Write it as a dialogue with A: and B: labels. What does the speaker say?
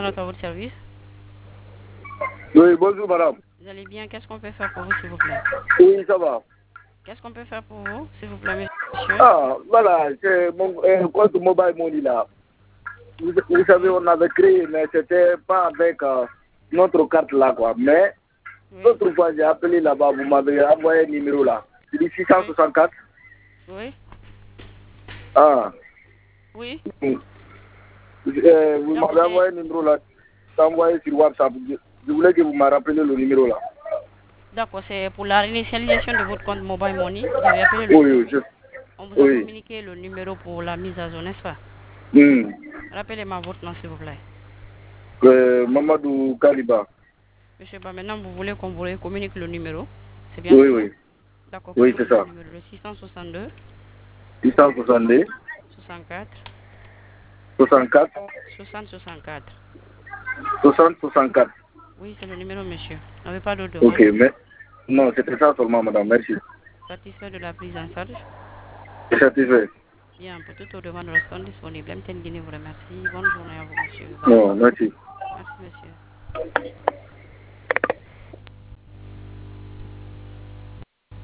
A: Salat à votre service.
B: Oui, bonjour madame.
A: Vous allez bien? Qu'est-ce qu'on peut faire pour vous, s'il vous plaît?
B: Oui, ça va.
A: Qu'est-ce qu'on peut faire pour vous, s'il vous plaît, monsieur?
B: Ah, voilà, c'est mon compte mobile money là. Vous savez, on avait créé, mais c'était pas avec notre carte là, quoi. Mais,
A: Oui.
B: l'autre fois, j'ai appelé là-bas, vous m'avez envoyé un numéro là. C'est dit 664.
A: Oui.
B: Ah.
A: Oui.
B: Vous
A: Donc,
B: m'avez envoyé un numéro là. C'est envoyé sur WhatsApp. Je voulais que vous me rappeliez le numéro là.
A: d'accord, c'est pour la réinitialisation de votre compte mobile money. Vous avez appelé le
B: Oui, oui,
A: service. On vous a
B: oui.
A: communiqué le numéro pour la mise à jour, n'est-ce pas?
B: Hmm.
A: Rappelez-moi votre nom, s'il vous plaît.
B: Mamadou Kaliba.
A: Monsieur, bah maintenant, vous voulez qu'on vous communique le numéro? C'est bien
B: Oui,
A: cela?
B: oui.
A: D'accord,
B: Oui,
A: prenons
B: c'est
A: le
B: ça.
A: numéro, le 662
B: 662
A: 64
B: 64
A: 60 64.
B: 60 64.
A: Oui, c'est le numéro, monsieur. Vous n'avez pas d'autre
B: Ok,
A: demande?
B: mais non, c'était ça seulement, madame. Merci.
A: Satisfait de la prise en charge?
B: Je suis satisfait.
A: Bien, pour toutes vos demandes restantes disponibles. MTN Guinée vous remercie. Bonne journée à vous, monsieur. Bye.
B: Non, merci.
A: Merci, monsieur.